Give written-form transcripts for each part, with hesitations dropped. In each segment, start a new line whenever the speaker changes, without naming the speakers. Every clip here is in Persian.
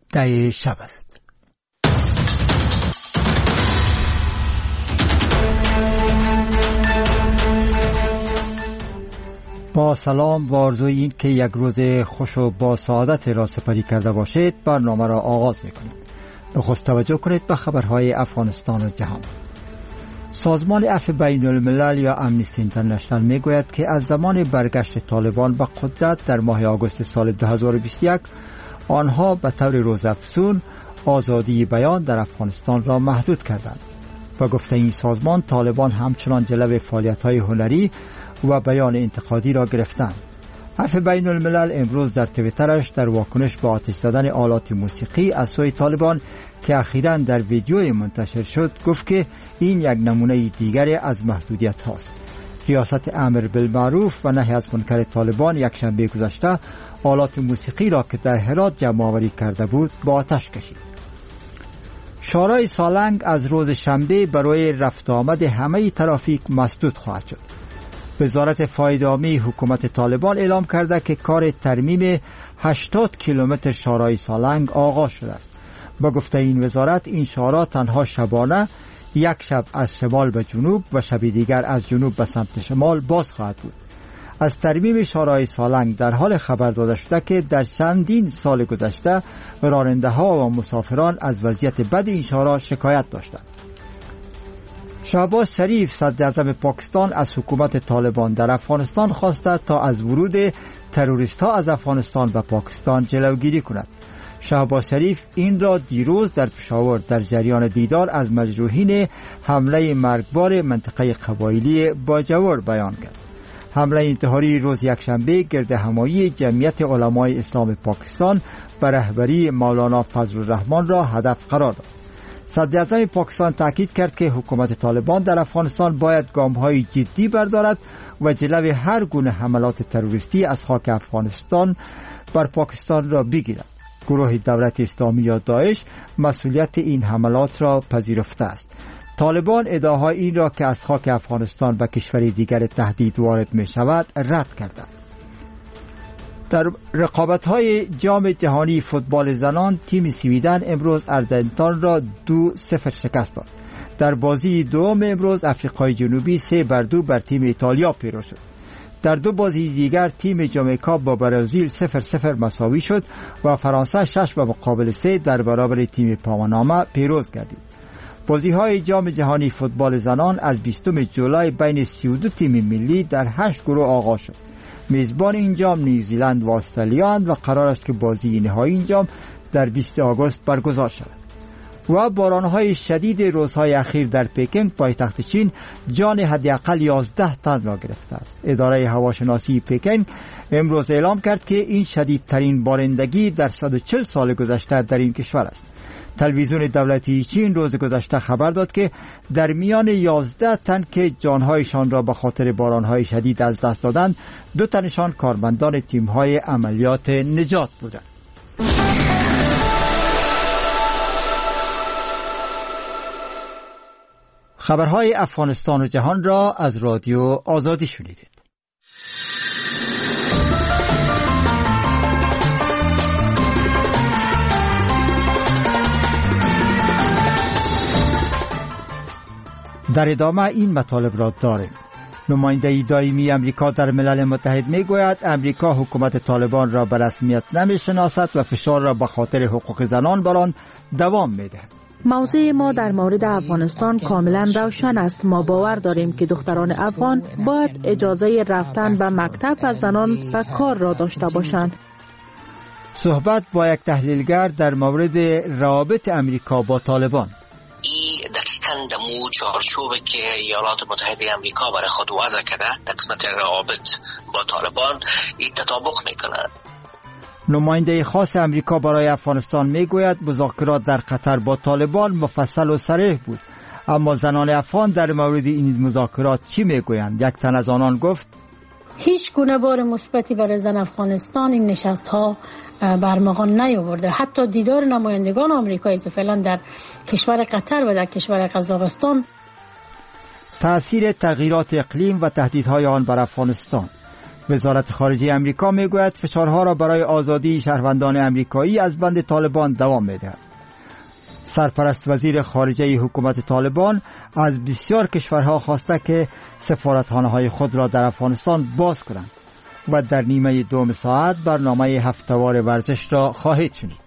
10 شب است. با سلام و آرزوی این که یک روز خوش و با سعادت را سپری کرده باشید، برنامه را آغاز می‌کنیم. نخست توجه کنید به خبرهای افغانستان و جهان. سازمان عفو بین الملل یا امنیستی اینترنشنال میگوید که از زمان برگشت طالبان به قدرت در ماه آگوست سال 2021 آنها به طور روزافزون آزادی بیان در افغانستان را محدود کردند. و گفته این سازمان طالبان همچنان جلو فعالیت‌های هنری و بیان انتقادی را گرفتند. عفو بین الملل امروز در توییترش در واکنش به آتش زدن آلات موسیقی از سوی طالبان که اخیراً در ویدیوی منتشر شد گفت که این یک نمونه دیگری از محدودیت هاست. ریاست امر بالمعروف و نهی از منکر طالبان یک شنبه گذشته آلات موسیقی را که در هرات جمع آوری کرده بود با آتش کشید. شورای سالنگ از روز شنبه برای رفت آمد همه ترافیک مسدود خواهد شد. وزارت فایده عامی حکومت طالبان اعلام کرده که کار ترمیم 80 کیلومتر شورای سالنگ آغاز شده است. با گفته این وزارت این شورا تنها شبانه یک شب از شمال به جنوب و شب دیگر از جنوب به سمت شمال باز خواهد بود. از ترمیم شورای سالنگ در حال خبر داده شده که در چندین سال گذشته راننده ها و مسافران از وضعیت بد این شورا شکایت داشتند. شهباز شریف صدر اعظم پاکستان از حکومت طالبان در افغانستان خواسته تا از ورود تروریست ها از افغانستان به پاکستان جلوگیری کند. شهباز شریف این را دیروز در پشاور در جریان دیدار از مجروحین حمله مرگبار منطقه قبایلی باجوور بیان کرد. حمله انتحاری روز یکشنبه گرد همایی جمعیت علمای اسلام پاکستان به رهبری مولانا فضل الرحمن را هدف قرار داد. صدر اعظم پاکستان تاکید کرد که حکومت طالبان در افغانستان باید گام‌های جدی بردارد و جلوی هر گونه حملات تروریستی از خاک افغانستان بر پاکستان را بگیرد. گروه دولت اسلامی یا داعش مسئولیت این حملات را پذیرفته است. طالبان ادعاهای این را که از خاک افغانستان به کشور دیگر تهدید وارد می شود رد کردند. در رقابت‌های جام جهانی فوتبال زنان تیم سویدن امروز آرژانتین را 2-0 شکست داد. در بازی دوم امروز آفریقای جنوبی 3-2 بر تیم ایتالیا پیروز شد. در دو بازی دیگر تیم جامائیکا با برزیل 0-0 مساوی شد و فرانسه 6-3 در برابر تیم پاناما پیروز گردید. بازی‌های جام جهانی فوتبال زنان از 20 جولای بین 32 تیم ملی در 8 گروه آغاز شد. میزبان این جام نیوزیلند و استرالیا و قرار است که بازی نهایی این جام در 20 آگوست برگزار شود. و باران‌های شدید روزهای اخیر در پکینگ پایتخت چین جان حداقل 11 تن را گرفته است. اداره هواشناسی پکینگ امروز اعلام کرد که این شدیدترین بارندگی در 140 سال گذشته در این کشور است. تلویزیون دولتی چین روز گذشته خبر داد که در میان 11 تن که جانهایشان را به خاطر بارانهای شدید از دست دادند، 2 تنشان کارمندان تیم‌های عملیات نجات بودند. خبرهای افغانستان و جهان را از رادیو آزادی شنیدید. در ادامه این مطالب را داریم. نماینده دائمی امریکا در ملل متحد میگوید امریکا حکومت طالبان را به رسمیت نمیشناسد و فشار را به خاطر حقوق زنان بر آن دوام میدهد.
موضوع ما در مورد افغانستان کاملا روشن است. ما باور داریم که دختران افغان باید اجازه رفتن به مکتب و زنان و کار را داشته باشند.
صحبت با یک تحلیلگر در مورد روابط امریکا با طالبان.
این دقیقاً دمو چارچوبه که ایالات متحده امریکا برای خود وضع کرده در قسمت روابط با طالبان این تطابق میکنند.
نماینده خاص امریکا برای افغانستان میگوید مذاکرات در قطر با طالبان مفصل و صریح بود، اما زنان افغان در مورد این مذاکرات چی میگویند؟ یک تن از آنان گفت
هیچ گونه بار مثبتی برای زن افغانستان این نشست ها برمغان نیاورده. حتی دیدار نمایندگان آمریکایی که فعلا در کشور قطر و در کشور قزاقستان.
تأثیر تغییرات اقلیم و تهدیدهای آن بر افغانستان. وزارت خارجه امریکا میگوید فشارها را برای آزادی شهروندان امریکایی از بند طالبان دوام می‌دهد. سرپرست وزیر خارجه حکومت طالبان از بسیار کشورها خواسته که سفارتخانه‌های خود را در افغانستان باز کنند و در نیمه دوم ساعت برنامه هفته‌وار ورزش را خواهید شنید.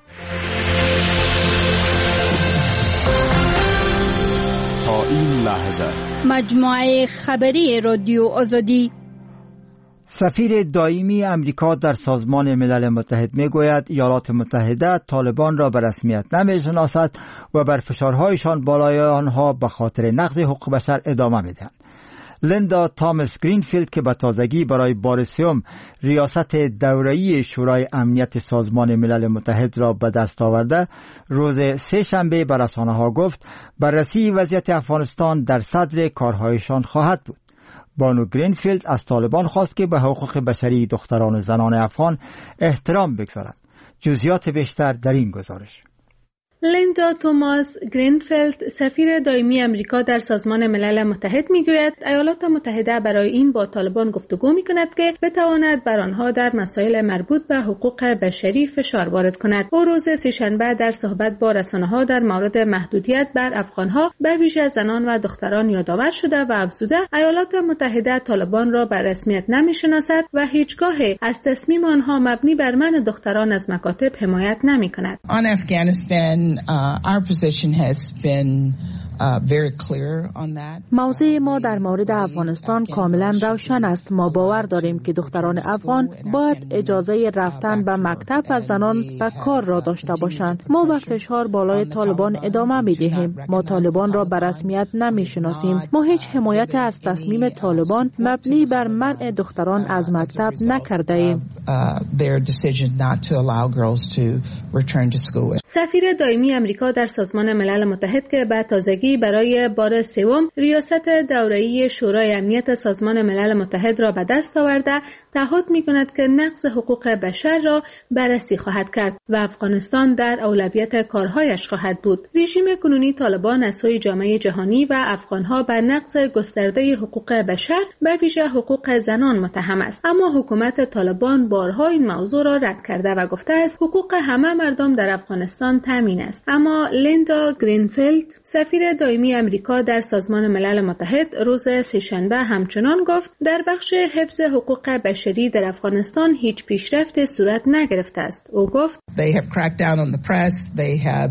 تا این لحظه
مجموعه خبری رادیو آزادی.
سفیر دائمی امریکا در سازمان ملل متحد میگوید ایالات متحده طالبان را به رسمیت نمیشناسد و بر فشارهایشان بالای آنها به خاطر نقض حقوق بشر ادامه میدهند. لیندا تامس گرینفیلد که به تازگی برای بار سوم ریاست دوره‌ای شورای امنیت سازمان ملل متحد را به دست آورده، روز سه‌شنبه به رسانه‌ها گفت بررسی وضعیت افغانستان در صدر کارهایشان خواهد بود. بانو گرینفیلد از طالبان خواست که به حقوق بشری دختران و زنان افغان احترام بگذارند. جزئیات بیشتر در این گزارش.
لیندا توماس گرینفیلد سفیر دائمی امریکا در سازمان ملل متحد میگوید ایالات متحده برای این با طالبان گفتگو میکند که بتواند بر آنها در مسائل مربوط به حقوق بشری فشار وارد کند. او روز سه‌شنبه در صحبت با رسانه‌ها در مورد محدودیت بر افغانها به ویژه زنان و دختران یادآور شده و افزوده ایالات متحده طالبان را به رسمیت نمیشناسد و هیچگاه از تصمیم آنها مبنی بر منع دختران از مکاتب حمایت نمیکند.
Our position has been very clear on that.
موضع ما در مورد افغانستان کاملا روشن است. ما باور داریم که دختران افغان باید اجازه رفتن به مکتب و زنان و کار را داشته باشند. ما به فشار بالای طالبان ادامه می‌دهیم. ما طالبان را به رسمیت نمی‌شناسیم. ما هیچ حمایت از تصمیم طالبان مبنی بر منع دختران از مکتب نکرده ایم. سفیر دائمی امریکا در سازمان ملل متحد که به تازگی برای بار سوم ریاست دوره‌ای شورای امنیت سازمان ملل متحد را به دست آورده، تعهد می‌کند که نقض حقوق بشر را بررسی خواهد کرد و افغانستان در اولویت کارهایش خواهد بود. رژیم کنونی طالبان از سوی جامعه جهانی و افغانها بر نقض گسترده حقوق بشر به ویژه حقوق زنان متهم است، اما حکومت طالبان بارها این موضوع را رد کرده و گفته است حقوق همه مردم در افغانستان تامین است. اما لیندا گرینفیلد سفیر دائمی امریکا در سازمان ملل متحد روز سه‌شنبه همچنان گفت در بخش حفظ حقوق بشری در افغانستان هیچ پیشرفتی صورت نگرفته است. او گفت
They have cracked down on the press. They have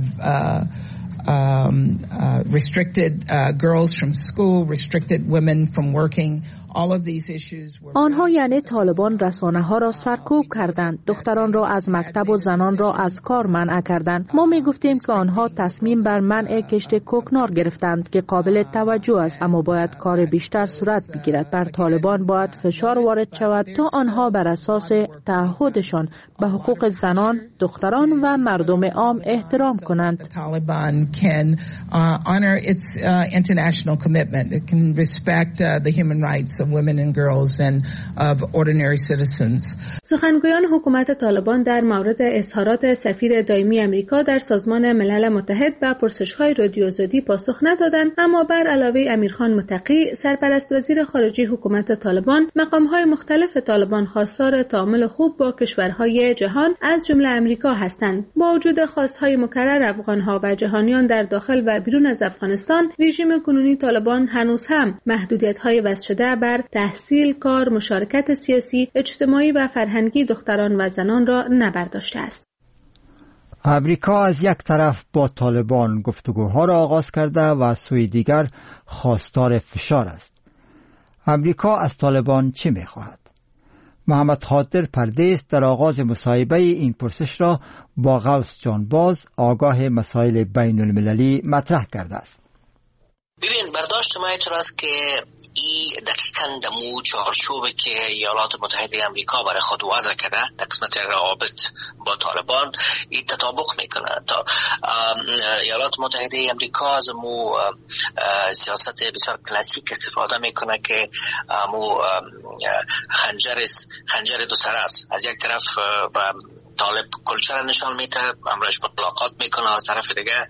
restricted girls from school, restricted women from working. All of these issues were...
آنها یعنی طالبان رسانه‌ها را سرکوب کردند، دختران را از مکتب و زنان را از کار منع کردند. ما می گفتیم که آنها تصمیم بر منع کشت کوکنار گرفتند که قابل توجه است، اما باید کار بیشتر صورت بگیرد. بر طالبان باید فشار وارد شود تا آنها بر اساس تعهدشان به حقوق زنان، دختران و مردم عام احترام کنند.
Taliban can honor its international commitment. It can respect the human rights of women and girls and of ordinary citizens.
سخنگویان حکومت طالبان در مورد اظهارات سفیر دائمی امریکا در سازمان ملل متحد به پرسش‌های رادیو آزادی پاسخ ندادند، اما بر علاوه امیرخان متقی سرپرست وزیر خارجه حکومت طالبان، مقام‌های مختلف طالبان خواستار تعامل خوب با کشورهای جهان از جمله امریکا هستند. با وجود خواست‌های مکرر افغان‌ها و جهانیان در داخل و بیرون از افغانستان، رژیم کنونی طالبان هنوز هم محدودیت‌های وضع شده بر تحصیل، کار، مشارکت سیاسی، اجتماعی و فرهنگی دختران و زنان را نبرداشته است.
امریکا از یک طرف با طالبان گفتگوها را آغاز کرده و از سوی دیگر خواستار فشار است. امریکا از طالبان چه می‌خواهد؟ محمد خاطر پردیس در آغاز مصاحبه این پرسش را با غوث جانباز آگاه مسائل بین المللی مطرح کرده است.
ببین برداشت ما اینطور است که این دقیقاً دمو چارچوبه که ایالات متحده امریکا برای خود وضع کرده در قسمت روابط با طالبان این تطابق میکنه. تا ایالات متحده امریکا از مو سیاست بسیار کلاسیک استفاده میکنه که مو خنجر دو سر است. از یک طرف طالب کلچه را نشان میده، امروز ملاقات میکنه، از طرف دیگه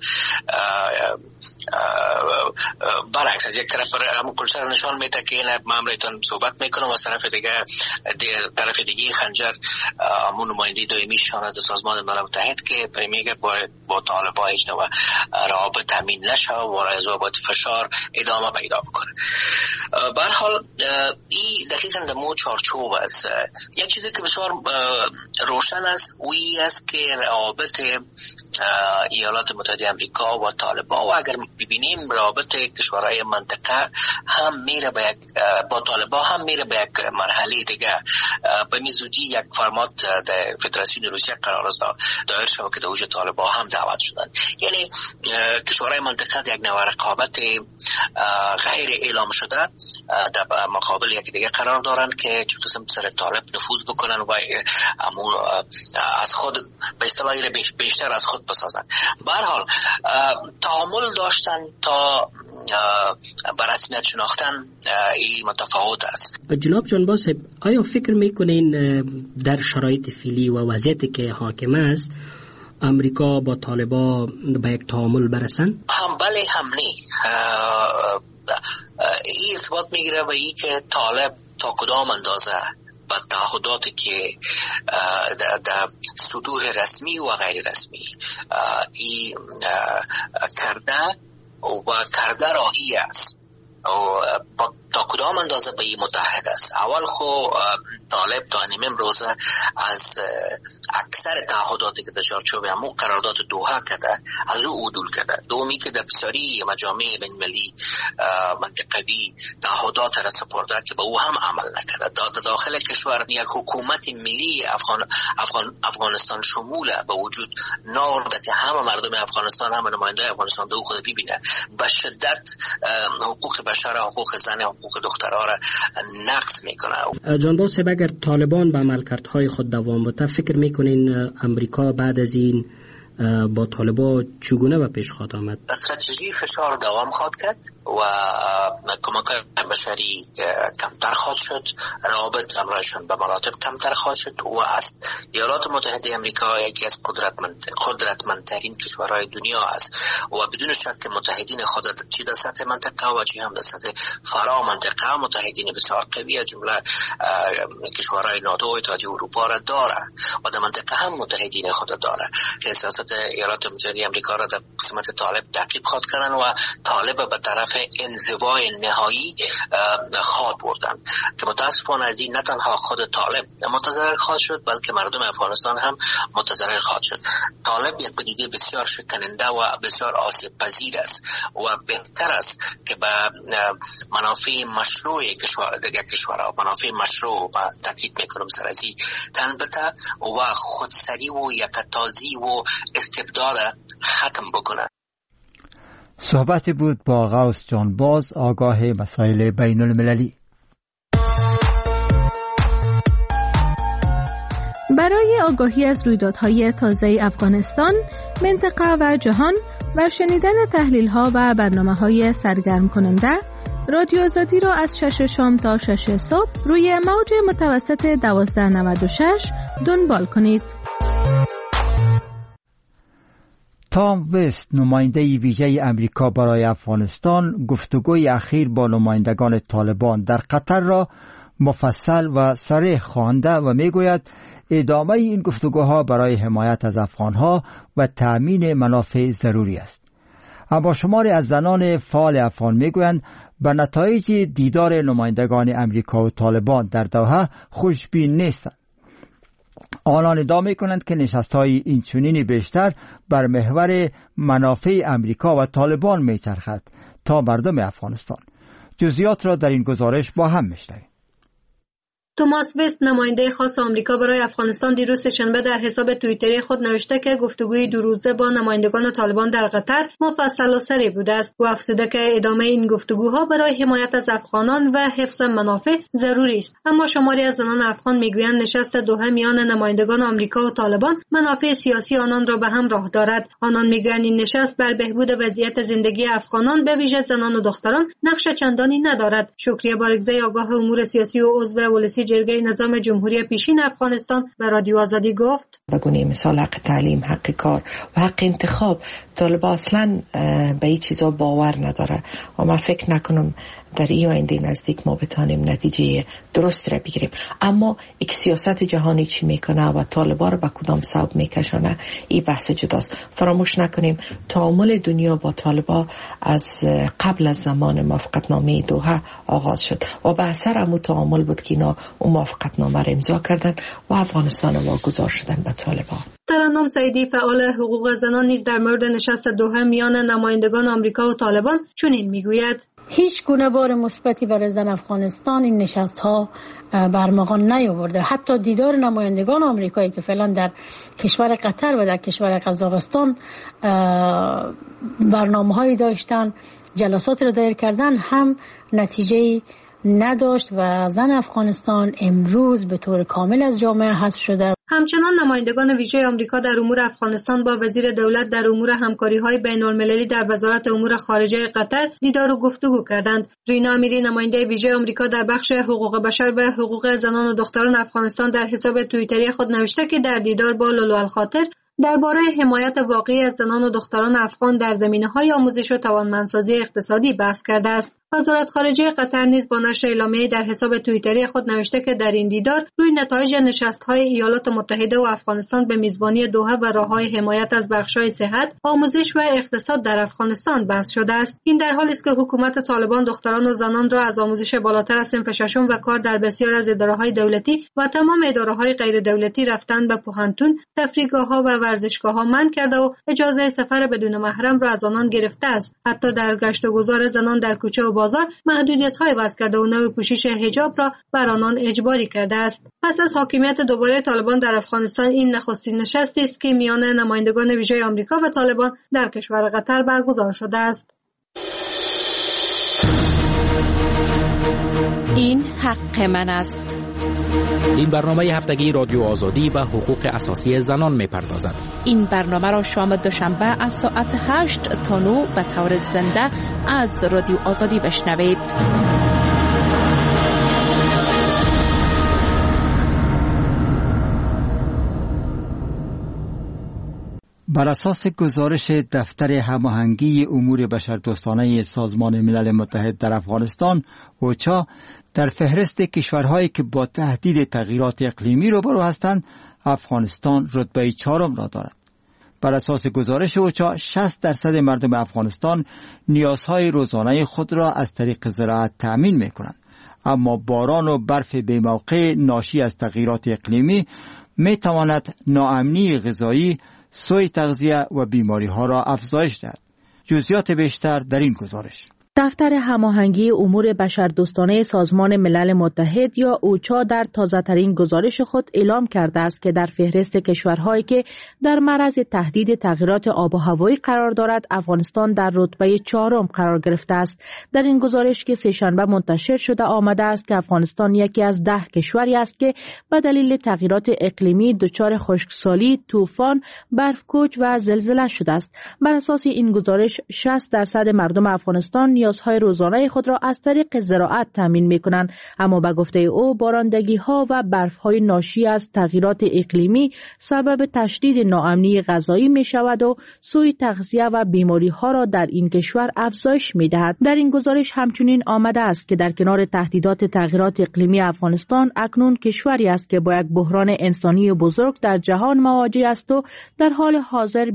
برعکس از یک طرف همون کلچه را نشان میده که این من امروزتون صحبت میکنم، از طرف دیگه خنجر همون نماینده دائمی شان از سازمان ملل متحد که میگه با طالبان هیچ نوع روابط تامین نشه و از باید فشار ادامه پیدا بکنه. به هر حال این دقیقاً در مو چارچوب است. یک چیزی که بسیار روشن است وی است که روابط ایالات متحده آمریکا و طالبان، و اگر ببینیم روابط کشورهای منطقه هم میره با طالبان هم میره به یک مرحله دیگه، به میزودی یک فرمات در فدراسیون روسیه قرار است دایر شود که در وجود طالبان هم دعوت شدن. یعنی کشورهای منطقه یک نوع رقابت غیر اعلام شده در مقابل یک دیگه قرار دارن که چه قسم سر طالب نفوذ بکنن و از خود به اصطلاح بیشتر از خود بسازن. به هر حال تعامل داشتن تا به رسمیت شناختن این متفاوت است.
جناب جانباز، آیا فکر میکنین در شرایط فعلی و وضعیتی که حاکم است امریکا با طالبان به یک تعامل برسن؟
هم بله هم نه. این ارتباط میگیره به این که طالب تا کدام اندازه با تعهداتی که در سطوح رسمی و غیر رسمی این کرده راهی است و تا کدام اندازه به این متحد است. اول خو طالب تا نیم امروزه از اکثر تعهداتی که در چارچوب همون قرارداد دوحه کرده از او عدول کرده. دومی که در بسیاری مجامع بین‌المللی منطقوی تعهدات را سپرده که به او هم عمل نکرده. داخل کشور یک حکومت ملی افغانستان شموله به وجود نارده که همه مردم افغانستان، همه نماینده افغانستان دو خود ببینه. به شدت حقوق بشر، حقوق زن، حقوق دخترها را نقض میکنه.
جانباز صاحب، اگر طالبان به عملکردهای خود دوام بده، فکر میکنین امریکا بعد از این با طالبان چگونه به پیش خواهد آمد؟
استراتژی فشار دوام خواهد کرد و کمک‌های بشری کمتر خواهد شد، روابط امرایشان به مراتب کمتر خواهد شد و از ایالات متحده آمریکا یکی از قدرتمندترین کشورهای دنیا است و بدون شک متحدین خود چه در سطح منطقه و چه هم در سطح فرا منطقه متحدین بسیار قوی جمله کشورهای ناتو و اتحادیه اروپا را داره و در منطقه هم متحدین خود داره که سیاست ایالات متحده آمریکا را در قسمت طالب تعقیب خواهد کردن و طالب به طرف انزوای نهایی خواهد بردن که متاسفانه از این نه تنها خود طالب متضرر خواهد شد بلکه مردم افغانستان هم متضرر خواهد شد. طالب یک پدیده بسیار شکننده و بسیار آسیب پذیر است و بهتر است که به منافع مشروع کشورها منافع مشروع و تاکید میکنم سر از این تن بده و خودسری و یکتازی و استبداد ختم بکنه.
صحبت بود با غوث جانباز، آگاه مسائل بین المللی.
برای آگاهی از رویدادهای تازه افغانستان، منطقه و جهان و شنیدن تحلیل‌ها و برنامه‌های سرگرم کننده، رادیو آزادی را از 6 شام تا 6 صبح روی موج متوسط 1296 دنبال کنید.
تام وست، نماینده ویژه امریکا برای افغانستان، گفتگوی اخیر با نمایندگان طالبان در قطر را مفصل و صریح خوانده و میگوید ادامه این گفتگوها برای حمایت از افغانها و تأمین منافع ضروری است. اما شماری از زنان فعال افغان میگویند به نتایج دیدار نمایندگان امریکا و طالبان در دوحه خوشبین نیستند. آنان ادعا می‌کنند که نشست‌های اینچنینی بیشتر بر محور منافع امریکا و طالبان می‌چرخد تا مردم افغانستان. جزئیات را در این گزارش با هم می‌شنویم.
توماس وست، نماینده خاص آمریکا برای افغانستان، دیروز سه‌شنبه در حساب توییتری خود نوشته که گفتگوی 2 روزه با نمایندگان طالبان در قطر مفصل و صریح بوده است و افزوده که ادامه این گفتگوها برای حمایت از افغانان و حفظ منافع ضروری است. اما شماری از زنان افغان میگویند نشست دوحه میان نمایندگان آمریکا و طالبان منافع سیاسی آنان را به همراه دارد. آنان میگویند این نشست بر بهبود وضعیت زندگی افغانان به ویژه زنان و دختران نقش چندانی ندارد. شکریه بارگزی، آگاه امور سیاسی و عضو ولسی جرگه نظام جمهوری پیشین افغانستان به رادیو آزادی گفت:
به گونه مثال حق تعلیم، حق کار و حق انتخاب، طالبان اصلا به این چیزا باور نداره و من فکر نکنم در این آینده نزدیک ما بتانیم نتیجه درست را بگیریم. اما یک سیاست جهانی چی میکنه و طالبان رو به کدام سمت میکشانه این بحث جداست. فراموش نکنیم تعامل دنیا با طالبان از قبل از زمان موافقتنامه دوحه آغاز شد و به اثر همون تعامل بود که اینا اون موافقتنامه را امضا کردن و افغانستان واگذار شدن به طالبان.
ترنم سعیدی فعال حقوق زنان نیز در مورد نشست دوحه میان نمایندگان آمریکا و طالبان چنین میگوید:
هیچ گونه بار مثبتی برای زن افغانستان این نشست ها برمغان نیاورده. حتی دیدار نمایندگان آمریکایی که فعلا در کشور قطر و در کشور قزاقستان برنامه‌هایی داشتن، جلسات را دایر کردن، هم نتیجه نداشت و زن افغانستان امروز به طور کامل از جامعه حذف شده.
همچنان نمایندگان ویژه آمریکا در امور افغانستان با وزیر دولت در امور همکاری‌های بین‌المللی در وزارت امور خارجه قطر دیدار و گفتگو کردند. رینا امیری نماینده ویژه آمریکا در بخش حقوق بشر و حقوق زنان و دختران افغانستان در حساب توییتری خود نوشته که در دیدار با لولو الخاطر درباره حمایت واقعی از زنان و دختران افغان در زمینه‌های آموزش و توانمندسازی اقتصادی بحث کرده است. وزارت خارجه قطر نیز با نشر اعلامیه‌ای در حساب توییتری خود نوشته که در این دیدار روی نتایج نشست‌های ایالات متحده و افغانستان به میزبانی دوحه و راه‌های حمایت از بخش‌های صحت، آموزش و اقتصاد در افغانستان بحث شده است. این در حالی است که حکومت طالبان دختران و زنان را از آموزش بالاتر از صنف ششم و کار در بسیار از اداره‌های دولتی و تمام اداره‌های غیر دولتی رفتن به پوهنتون، تفریحگاه‌ها و ورزشگاه‌ها منع کرده و اجازه سفر بدون محرم را از آنان گرفته است. حتی در گشت و گذار زنان در کوچه و بازار محدودیت‌های وضع کرده و نوع پوشش حجاب را بر آنان اجباری کرده است. پس از حاکمیت دوباره طالبان در افغانستان، این نخستین نشستی است که میان نمایندگان ویژه آمریکا و طالبان در کشور قطر برگزار شده است.
این حق من است.
این برنامه هفتگی رادیو آزادی به حقوق اساسی زنان می‌پردازد.
این برنامه را شام دوشنبه از ساعت 8 تا 9 به طور زنده از رادیو آزادی بشنوید.
بر اساس گزارش دفتر هماهنگی امور بشردوستانه سازمان ملل متحد در افغانستان، اوچا در فهرست کشورهایی که با تهدید تغییرات اقلیمی روبرو هستند، افغانستان رتبه 4 را دارد. بر اساس گزارش اوچا 60% مردم افغانستان نیازهای روزانه خود را از طریق زراعت تأمین می‌کنند، اما باران و برف بی‌موقع ناشی از تغییرات اقلیمی می‌تواند ناامنی غذایی، سوء تغذیه و بیماری ها را افزایش دهد. جزئیات بیشتر در این گزارش.
دفتر هماهنگی امور بشردوستانه سازمان ملل متحد یا اوچا در تازه‌ترین گزارش خود اعلام کرده است که در فهرست کشورهایی که در معرض تهدید تغییرات آب و هوایی قرار دارد، افغانستان در رتبه 4 قرار گرفته است. در این گزارش که سه‌شنبه منتشر شده آمده است که افغانستان یکی از 10 کشوری است که به دلیل تغییرات اقلیمی دچار خشکسالی، طوفان، برفکوچ و زلزله شده است. بر اساس این گزارش 60% مردم افغانستان نیازهای روزانه خود را از طریق زراعت تامین می‌کنند، اما به گفته او بارندگی‌ها و برف‌های ناشی از تغییرات اقلیمی سبب تشدید ناامنی غذایی می‌شود و سوء تغذیه و بیماری‌ها را در این کشور افزایش می‌دهد. در این گزارش همچنین آمده است که در کنار تهدیدات تغییرات اقلیمی، افغانستان اکنون کشوری است که با یک بحران انسانی بزرگ در جهان مواجه است و در حال حاضر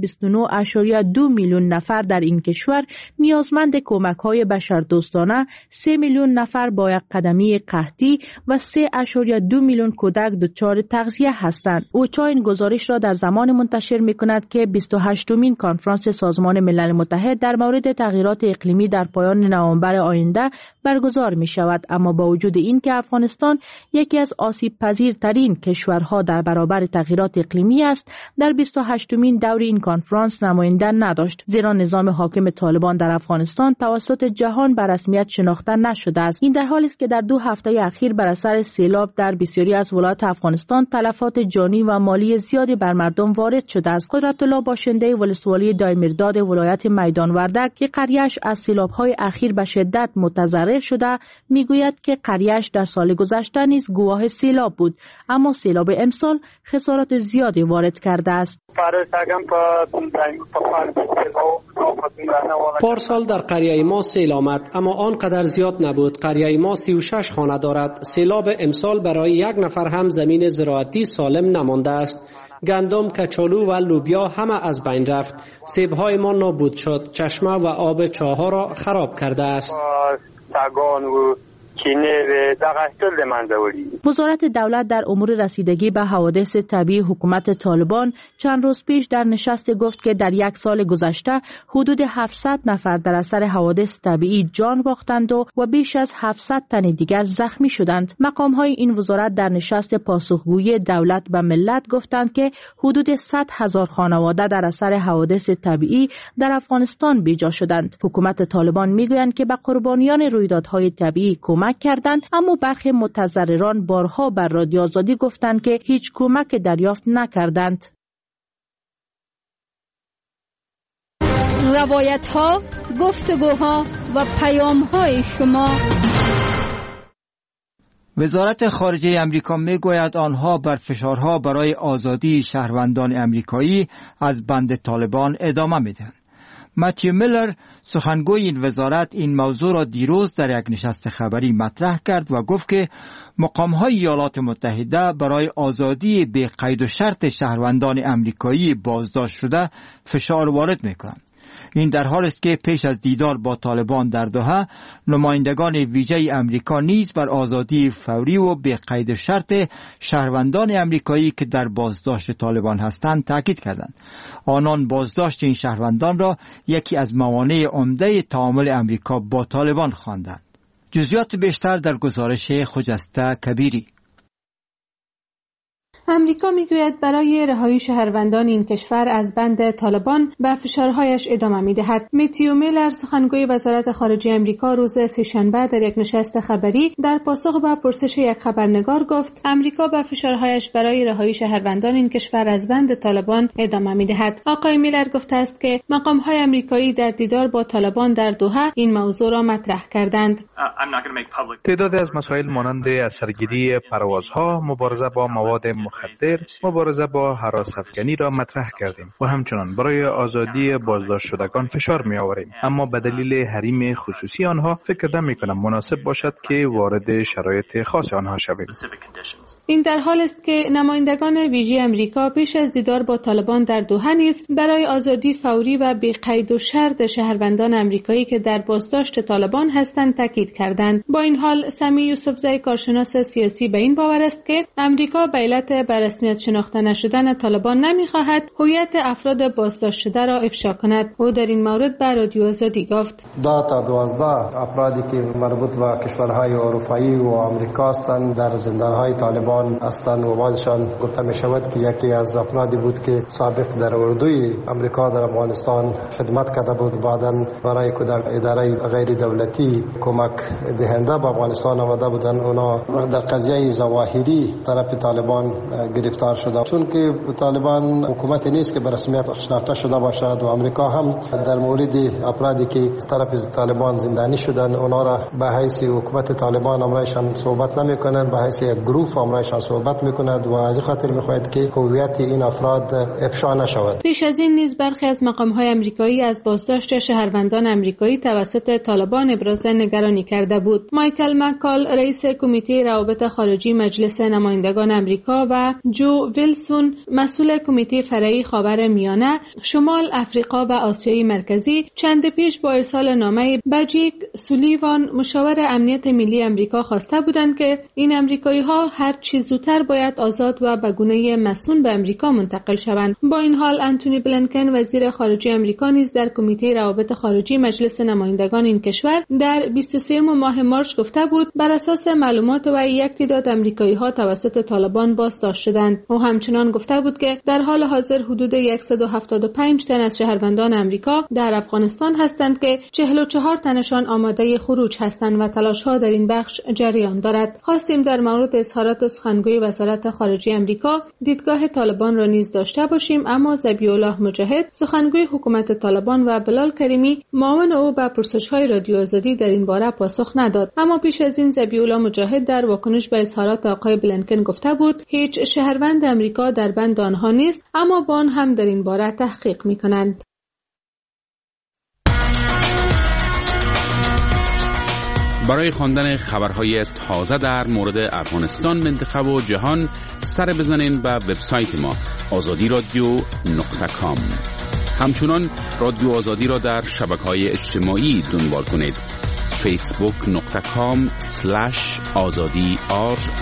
29.2 میلیون نفر در این کشور نیازمند کمک‌های بشردوستانه، 3 میلیون نفر با یک قدمی قحطی و 3.2 میلیون کودک دچار تغذیه هستند. اوچا این گزارش را در زمان منتشر می‌کند که 28مین کنفرانس سازمان ملل متحد در مورد تغییرات اقلیمی در پایان نوامبر آینده برگزار می‌شود، اما با وجود این که افغانستان یکی از آسیب‌پذیرترین کشورها در برابر تغییرات اقلیمی است، در 28مین دور این کنفرانس نماینده نداشت، زیرا نظام حاکم طالبان در افغانستان توسط جهان به رسمیت شناخته نشده است. این در حالی است که در 2 هفته اخیر بر اثر سیلاب در بسیاری از ولایات افغانستان تلفات جانی و مالی زیادی بر مردم وارد شده است. قدرت الله باشنده ولسوالی دایمیرداد ولایت میدان وردک که قریه‌اش از سیلاب‌های اخیر به شدت متضرر شده میگوید که قریه‌اش در سال گذشته نیز گواه سیلاب بود، اما سیلاب امسال خسارات زیادی وارد کرده است.
پارسال در قریه ما سیل آمد، اما آنقدر زیاد نبود. قریه ما 36 خانه دارد. سیلاب امسال برای 1 نفر هم زمین زراعتی سالم نمانده است. گندم، کچالو و لوبیا همه از بین رفت. سیب‌های ما نابود شد. چشمه و آب چاه‌ها را خراب کرده است. وزارت دولت در امور رسیدگی به حوادث طبیعی حکومت طالبان چند روز پیش در نشست گفت که در 1 سال گذشته حدود 700 نفر در اثر حوادث طبیعی جان باختند و بیش از 700 تن دیگر زخمی شدند. مقام‌های این وزارت در نشست پاسخگویی دولت به ملت گفتند که حدود 100,000 خانواده در اثر حوادث طبیعی در افغانستان بیجا شدند. حکومت طالبان میگویند که به قربانیان رویدادهای طبیعی کمک کردند، اما برخی متضرران بارها بر رادیو آزادی گفتند که هیچ کمک دریافت نکردند.
روایت‌ها، گفتگوها و پیام‌های شما.
وزارت خارجه امریکا میگوید آنها بر فشارها برای آزادی شهروندان امریکایی از بند طالبان ادامه میدهند. متیو میلر سخنگوی این وزارت این موضوع را دیروز در یک نشست خبری مطرح کرد و گفت که مقام‌های ایالات متحده برای آزادی بی قید و شرط شهروندان امریکایی بازداشت شده فشار وارد می‌کنند. این در حالی است که پیش از دیدار با طالبان در دوحه نمایندگان ویژه امریکا نیز بر آزادی فوری و بی قید شرط شهروندان امریکایی که در بازداشت طالبان هستند تاکید کردند. آنان بازداشت این شهروندان را یکی از موانع عمده تعامل امریکا با طالبان خواندند. جزئیات بیشتر در گزارش خجسته کبیری.
امریکا میگوید برای رهایی شهروندان این کشور از بند طالبان به فشارهایش ادامه میدهد. متیو میلر سخنگوی وزارت خارجه امریکا روز سه‌شنبه در یک نشست خبری در پاسخ به پرسش یک خبرنگار گفت امریکا به فشارهایش برای رهایی شهروندان این کشور از بند طالبان ادامه میدهد. آقای میلر گفته است که مقام‌های امریکایی در دیدار با طالبان در دوحه این موضوع را مطرح کردند.
تعدادی از مسائل مانند اثرگیری پروازها، مبارزه با مواد مخدر، مبارزه با هراس‌افکنی را مطرح کردیم و همچنان برای آزادی بازداشت شدگان فشار می آوریم، اما به دلیل حریم خصوصی آنها فکر نمی کنم مناسب باشد که وارد شرایط خاص آنها شویم.
این در حال است که نمایندگان ویژه امریکا پیش از دیدار با طالبان در دوحه نیز برای آزادی فوری و بی قید و شرط شهروندان امریکایی که در بازداشت طالبان هستند تاکید کردند. با این حال سمی یوسفزئی کارشناس سیاسی به این باور است که امریکا به علت به رسمیت شناخته نشدن طالبان نمی‌خواهد هویت افراد بازداشت شده را افشا کند. او در این مورد به رادیو آزادی گفت:
تا 12 افرادی که مربوط به کشورهای اروپایی و آمریکا هستند در زندانهای طالبان هستند و بعضشان گفته می شود که یکی از افرادی بود که سابق در اردوی آمریکا در افغانستان خدمت کرده بود، بعداً برای کدام اداره غیر دولتی کمک دهنده به افغانستان آمده بودند. اونا در قضیه ظواهری طرف طالبان گرفتار شده، چون که طالبان حکومتی نیست که به رسمیت شناخته شده باشد و آمریکا هم در مورد افرادی که از طرف طالبان زندانی شدن اونا را به حیث حکومت طالبان امرایشان صحبت نمی کنند، به حیث یک گروه امرایشان صحبت می کند و از خاطر می خواهد که هویت این افراد افشا نشود.
پیش از این نیز برخی از مقام‌های آمریکایی از بازداشت شهروندان آمریکایی توسط طالبان ابراز نگرانی کرده بود. مایکل مکال رئیس کمیته روابط خارجی مجلس نمایندگان آمریکا و جو ویلسون مسئول کمیته فرعی خاورمیانه، شمال افریقا و آسیای مرکزی چند پیش با ارسال نامه به جیک سولیوان مشاور امنیت ملی آمریکا خواسته بودند که این آمریکایی‌ها هر چیز که زودتر باید آزاد و به گونه مسئول به امریکا منتقل شوند. با این حال انتونی بلینکن وزیر خارجه امریکا نیز در کمیته روابط خارجی مجلس نمایندگان این کشور در 23 ماه مارس گفته بود بر اساس معلومات و یک تعداد آمریکایی‌ها توسط طالبان بازداشت شدند. او همچنان گفته بود که در حال حاضر حدود 175 تن از شهروندان امریکا در افغانستان هستند که 44 تنشان آماده خروج هستند و تلاش‌ها در این بخش جریان دارد. خواستیم در مورد اظهارات سخنگوی وزارت خارجه امریکا دیدگاه طالبان را نیز داشته باشیم، اما ذبیح الله مجاهد سخنگوی حکومت طالبان و بلال کریمی معاون او به پرسش‌های رادیو آزادی در این باره پاسخ نداد. اما پیش از این ذبیح الله مجاهد در واکنش به اظهارات آقای بلینکن گفته بود هیچ شهروند امریکا در بند آنها نیست، اما با آن هم در این باره تحقیق می‌کنند.
برای خواندن خبرهای تازه در مورد افغانستان، منطقه و جهان سر بزنین به وبسایت ما azadiradio.com. همچنان رادیو آزادی را در شبکه‌های اجتماعی دنبال کنید. facebook.com/azadi_r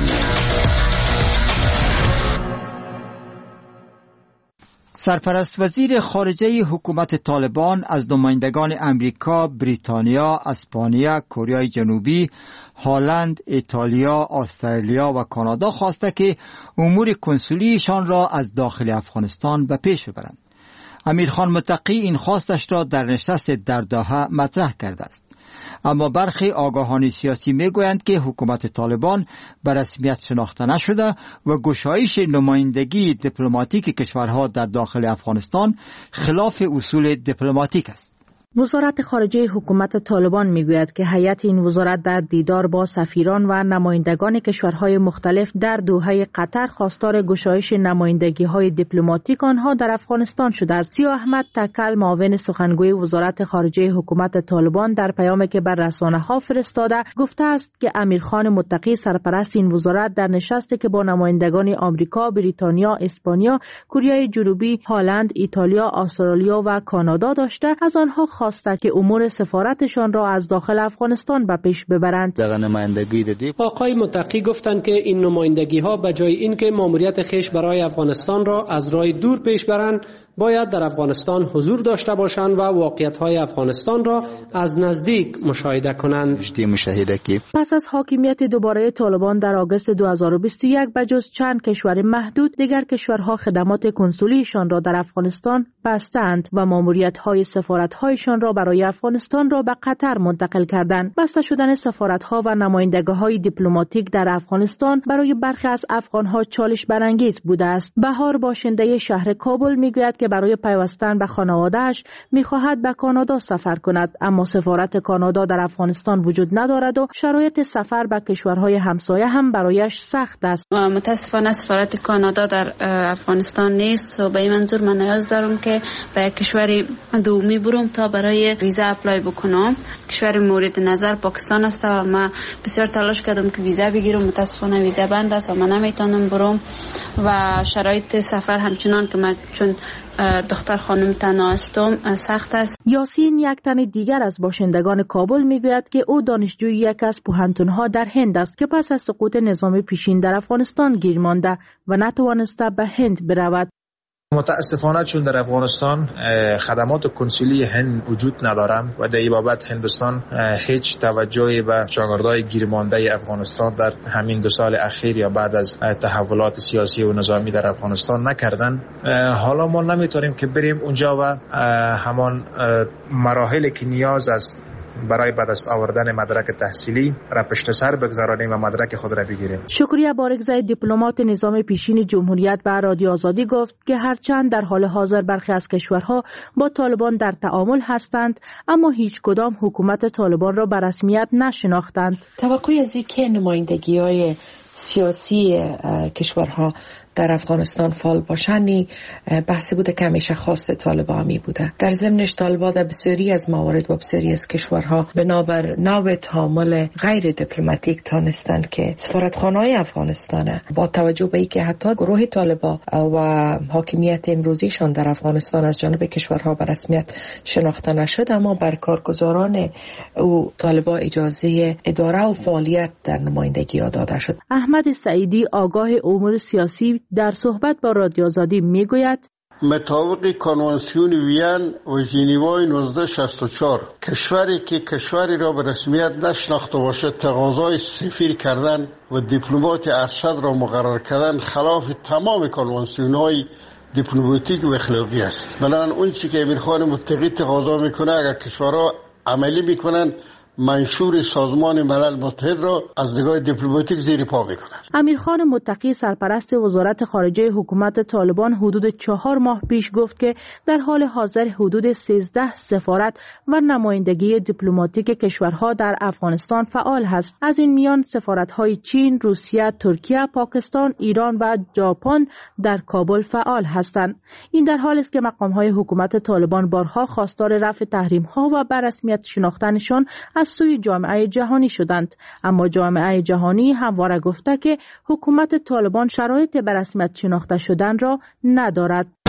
سرپرست وزیر خارجه حکومت طالبان از نمایندگان امریکا، بریتانیا، اسپانیا، کره جنوبی، هلند، ایتالیا، استرالیا و کانادا خواسته که امور کنسولیشان را از داخل افغانستان به پیش ببرند. امیرخان متقی این خواستش را در نشست در دوحه مطرح کرده است. اما برخی آگاهان سیاسی میگویند که حکومت طالبان به رسمیت شناخته نشده و گشایش نمایندگی دیپلماتیک کشورها در داخل افغانستان خلاف اصول دیپلماتیک است.
وزارت خارجه حکومت طالبان میگوید که هیئت این وزارت در دیدار با سفیران و نمایندگان کشورهای مختلف در دوحه قطر خواستار گشایش نمایندگی‌های دیپلماتیک آنها در افغانستان شده است. سیاه احمد تکل، معاون سخنگوی وزارت خارجه حکومت طالبان، در پیامی که بر رسانه‌ها فرستاده گفته است که امیرخان متقی سرپرست این وزارت در نشستی که با نمایندگان آمریکا، بریتانیا، اسپانیا، کره جنوبی، هلند، ایتالیا، استرالیا و کانادا داشته از آنها خواسته که امور سفارتشان را از داخل افغانستان به پیش ببرند.
آقای متقی گفتند که این نمایندگی ها به جای اینکه ماموریت خویش برای افغانستان را از راه دور پیش برند، باید در افغانستان حضور داشته باشند و واقعیت‌های افغانستان را از نزدیک مشاهده کنند.
پس از حاکمیت دوباره طالبان در آگوست 2021 بجز چند کشور محدود، دیگر کشورها خدمات کنسولیشان را در افغانستان بستند و ماموریت‌های سفارت‌هایشان را برای افغانستان را به قطر منتقل کردند. بسته شدن سفارت‌ها و نمایندگی‌های دیپلماتیک در افغانستان برای برخی از افغان‌ها چالش برانگیز بوده است. بهار، باشنده شهر کابل، میگوید که برای پیوستن به خانواده‌اش می‌خواهد به کانادا سفر کند، اما سفارت کانادا در افغانستان وجود ندارد و شرایط سفر به کشورهای همسایه هم برایش سخت است.
متاسفانه سفارت کانادا در افغانستان نیست و به این منظور من نیاز دارم که به کشور دومی برم تا برای ویزا اپلای بکنم. کشور مورد نظر پاکستان است و من بسیار تلاش کردم که ویزا بگیرم، متاسفانه ویزا بند است و من نمیتونم برم و شرایط سفر همچنان که من چون دختر خانم تنها هستم سخت است.
یاسین، یک تن دیگر از باشندگان کابل، میگوید که او دانشجوی یک از پوهنتون‌ها در هند است که پس از سقوط نظام پیشین در افغانستان گیر مانده و نتوانسته به هند برود.
متاسفانه چون در افغانستان خدمات کنسولی هند وجود ندارم و در این بابت هندوستان هیچ توجهی به شاگردای گیرمانده افغانستان در همین 2 سال اخیر یا بعد از تحولات سیاسی و نظامی در افغانستان نکردن. حالا ما نمیتونیم که بریم اونجا و همان مراحلی که نیاز است برای به دست آوردن مدرک تحصیلی را پشت سر بگذارانیم و مدرک خود را بگیریم.
شکریه بارگزای دیپلمات نظام پیشین جمهوریت به رادیو آزادی گفت که هرچند در حال حاضر برخی از کشورها با طالبان در تعامل هستند، اما هیچ کدام حکومت طالبان را به رسمیت نشناختند.
توقعی از اینکه نمایندگی‌های سیاسی کشورها در افغانستان فعال باشن بحث بوده که همیشه خواست طالبان می بوده. در ضمنش طالبان در بسیاری از موارد و بسیاری از کشورها بنابر نوع تعامل غیر دیپلماتیک تانستند که سفارتخانه‌های افغانستان با توجه به اینکه حتی گروه طالبان و حاکمیت امروزیشان در افغانستان از جانب کشورها به رسمیت شناخته نشد، اما بر کارگزاران او طالبان اجازه اداره و فعالیت در نمایندگی داده شد.
احمد سعیدی آگاه امور سیاسی در صحبت با رادیو آزادی میگوید
مطابق کنوانسیون وین و ژنوای 1964 کشوری که کشوری را به رسمیت نشناخته باشد تقاضای سفیر کردن و دیپلمات ارشد را مقرر کردن خلاف تمام کنوانسیون‌های دیپلماتیک و اخلاقی است. بنابراین اون چی که امیرخان متقی تقاضا میکنه اگر کشورها عملی میکنن منشور سازمان ملل متحد را از نگاه دیپلماتیک زیر پا میکنند.
امیرخان متقی سرپرست وزارت خارجه حکومت طالبان حدود 4 ماه پیش گفت که در حال حاضر حدود 13 سفارت و نمایندگی دیپلماتیک کشورها در افغانستان فعال هست. از این میان سفارت‌های چین، روسیه، ترکیه، پاکستان، ایران و ژاپن در کابل فعال هستند. این در حالی است که مقام‌های حکومت طالبان بارها خواستار رفع تحریم‌ها و به رسمیت شناختنشان از سوی جامعه جهانی شدند، اما جامعه جهانی همواره گفته که حکومت طالبان شرایط به رسمیت شناخته شدن را ندارد.